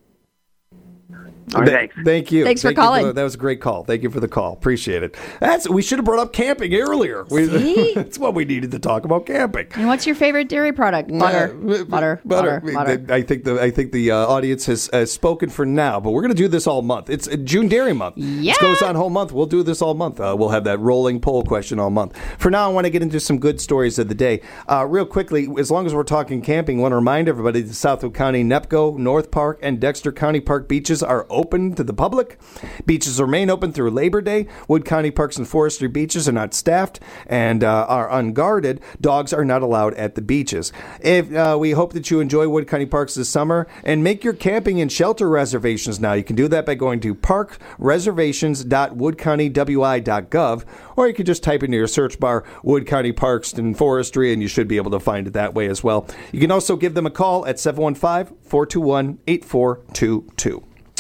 All right, thanks. Thank you. Thanks for Thank you calling. the- that was a great call. Thank you for the call. Appreciate it. That's we should have brought up camping earlier. We, See? that's what we needed to talk about camping. And what's your favorite dairy product? Butter, Uh, butter, butter, butter. I think the I think the uh, audience has, has spoken for now, but we're going to do this all month. It's uh, June Dairy Month. Yeah. It goes on whole month. We'll do this all month. Uh, we'll have that rolling poll question all month. For now, I want to get into some good stories of the day. Uh, real quickly, as long as we're talking camping, I want to remind everybody that Southwood County, Nepco, North Park, and Dexter County Park beaches are open to the public. Beaches remain open through Labor Day. Wood County Parks and Forestry beaches are not staffed and uh, are unguarded. Dogs are not allowed at the beaches. If uh, we hope that you enjoy Wood County Parks this summer and make your camping and shelter reservations now. You can do that by going to park reservations dot wood county w i dot gov, or you can just type into your search bar Wood County Parks and Forestry, and you should be able to find it that way as well. You can also give them a call at seven one five, four two one, eight four two two.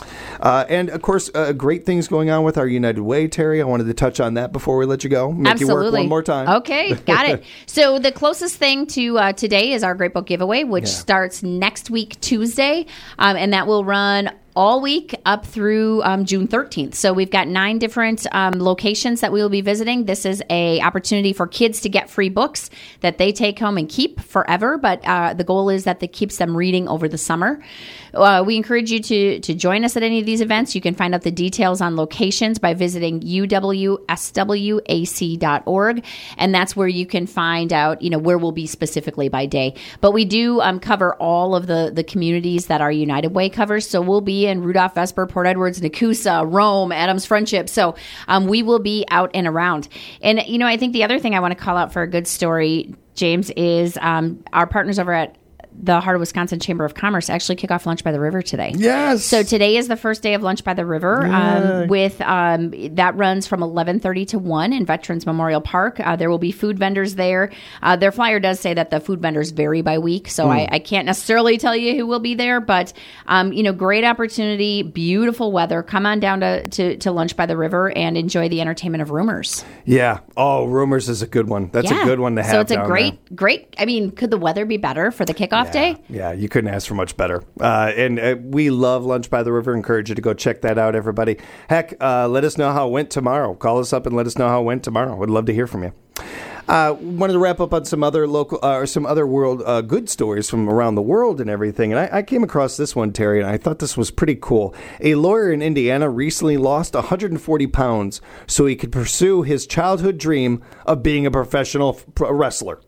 Uh, and, of course, uh, great things going on with our United Way, Terry. I wanted to touch on that before we let you go. Make Absolutely. you work one more time. Okay, got it. So the closest thing to uh, today is our Great Book giveaway, which Yeah. starts next week, Tuesday, um, and that will run all week up through um, June thirteenth. So we've got nine different um, locations that we will be visiting. This is a opportunity for kids to get free books that they take home and keep forever. But uh, the goal is that it keeps them reading over the summer. Uh, we encourage you to to join us at any of these events. You can find out the details on locations by visiting u w s w a c dot org, and that's where you can find out, you know, where we'll be specifically by day. But we do um, cover all of the the communities that our United Way covers. So we'll be in Rudolph, Vesper, Port Edwards, Nakusa, Rome, Adams Friendship. So um, we will be out and around. And you know, I think the other thing I want to call out for a good story, James, is um, our partners over at the Heart of Wisconsin Chamber of Commerce actually kick off Lunch by the River today. Yes. So today is the first day of Lunch by the River. Um, with um, that runs from eleven thirty to one in Veterans Memorial Park. Uh, there will be food vendors there. Uh, their flyer does say that the food vendors vary by week, so I, I can't necessarily tell you who will be there. But um, you know, great opportunity, beautiful weather. Come on down to, to to Lunch by the River and enjoy the entertainment of Rumors. Yeah. Oh, Rumors is a good one. That's a good one to have. So it's a down great, there. great. I mean, could the weather be better for the kickoff day? Yeah, you couldn't ask for much better. Uh, and uh, we love Lunch by the River. Encourage you to go check that out, everybody. Heck, uh, let us know how it went tomorrow. Call us up and let us know how it went tomorrow. We'd love to hear from you. Uh, wanted to wrap up on some other local uh, or some other world uh, good stories from around the world and everything. And I, I came across this one, Terry, and I thought this was pretty cool. A lawyer in Indiana recently lost one hundred forty pounds so he could pursue his childhood dream of being a professional f- wrestler.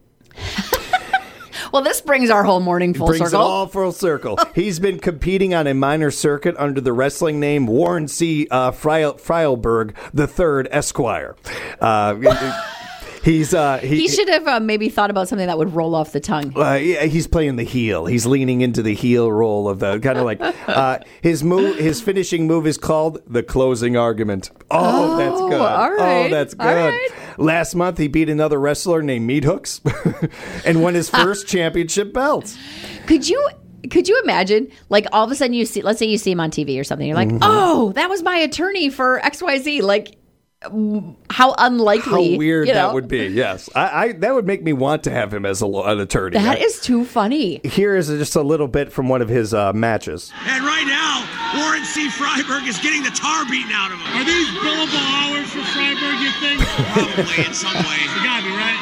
Well, this brings our whole morning full Brings circle. it all full circle. He's been competing on a minor circuit under the wrestling name Warren C. Uh, Friel- Frielberg the Third Esquire. Uh, he's uh, he, He should have uh, maybe thought about something that would roll off the tongue. Uh, yeah, he's playing the heel. He's leaning into the heel role of the kind of like uh, his move. His finishing move is called the closing argument. Oh, Oh, that's good. all right, Oh, that's all good. right. Last month, he beat another wrestler named Meat Hooks and won his first championship belt. Could you could you imagine, like, all of a sudden you see, let's say you see him on T V or something, you're like, Mm-hmm. oh, that was my attorney for X Y Z. Like, how unlikely. How weird you know? that would be. Yes, I, I that would make me want to have him as a, an attorney. That I, is too funny. Here is just a little bit from one of his uh, matches. And right now, Warren C. Freiberg is getting the tar beaten out of him. Are these billable hours for Freiberg, you think? Probably in some way. You gotta be, right?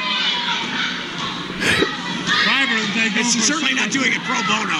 Freiberg, they go He's for certainly not doing it pro bono.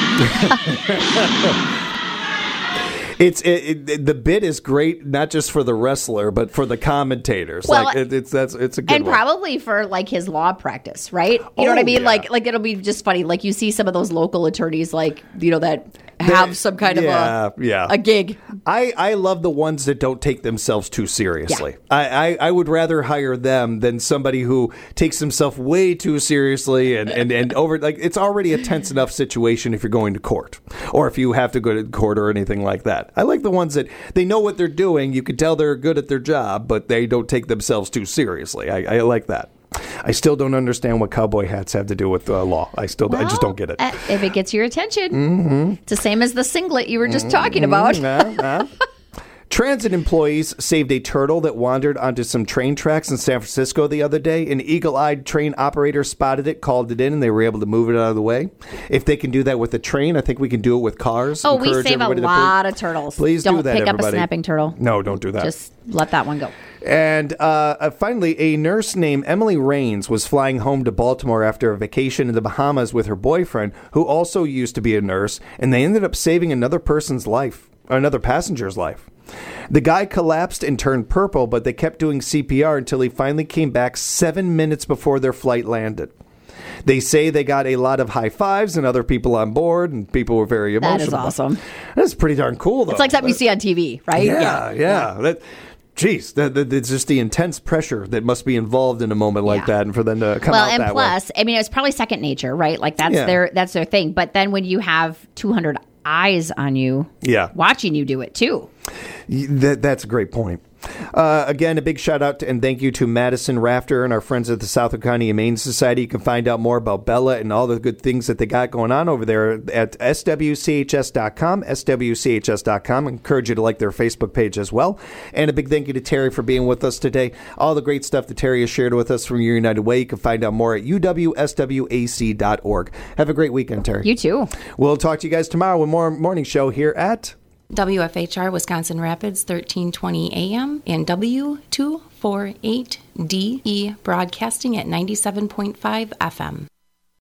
It's it, it, the bit is great, not just for the wrestler, but for the commentators. Well, like it, it's that's it's a good and one. probably for like his law practice, right? You know Oh, what I mean? yeah. Like, like it'll be just funny. Like you see some of those local attorneys, like you know that have They- some kind yeah, of a yeah. a gig. I, I love the ones that don't take themselves too seriously. I, I, I would rather hire them than somebody who takes himself way too seriously and, and, and over like it's already a tense enough situation if you're going to court or if you have to go to court or anything like that. I like the ones that they know what they're doing. You can tell they're good at their job, but they don't take themselves too seriously. I, I like that. I still don't understand what cowboy hats have to do with uh, law. I still I just don't get it. Uh, if it gets your attention, Mm-hmm. it's the same as the singlet you were just talking about. Uh, uh. Transit employees saved a turtle that wandered onto some train tracks in San Francisco the other day. An eagle-eyed train operator spotted it, called it in, and they were able to move it out of the way. If they can do that with a train, I think we can do it with cars. Oh, we Encourage save a everybody to lot please- of turtles. Please don't do that, pick everybody. up a snapping turtle. No, don't do that. Just let that one go. And uh, uh, finally, a nurse named Emily Rains was flying home to Baltimore after a vacation in the Bahamas with her boyfriend, who also used to be a nurse, and they ended up saving another person's life, another passenger's life. The guy collapsed and turned purple, but they kept doing C P R until he finally came back seven minutes before their flight landed. They say they got a lot of high fives and other people on board, and people were very emotional. That is awesome. That's pretty darn cool, though. It's like something you see on T V, right? Yeah, yeah. That, geez, that, that, it's just the intense pressure that must be involved in a moment like Yeah. that, and for them to come Well, out and that plus, I mean, it's probably second nature, right? Like that's Yeah. their that's their thing. But then when you have two hundred eyes on you, Yeah. watching you do it too. way. That, that's a great point. Uh, again, a big shout out to, and thank you to Madison Rafter and our friends at the Southern County Humane Society. You can find out more about Bella and all the good things that they got going on over there at S W C H S dot com, S W C H S dot com. I encourage you to like their Facebook page as well. And a big thank you to Terry for being with us today. All the great stuff that Terry has shared with us from Your United Way. You can find out more at U W S W A C dot org. Have a great weekend, Terry. You too. We'll talk to you guys tomorrow with more morning show here at W F H R Wisconsin Rapids, thirteen twenty A M, and W two forty-eight D E Broadcasting at ninety-seven point five F M.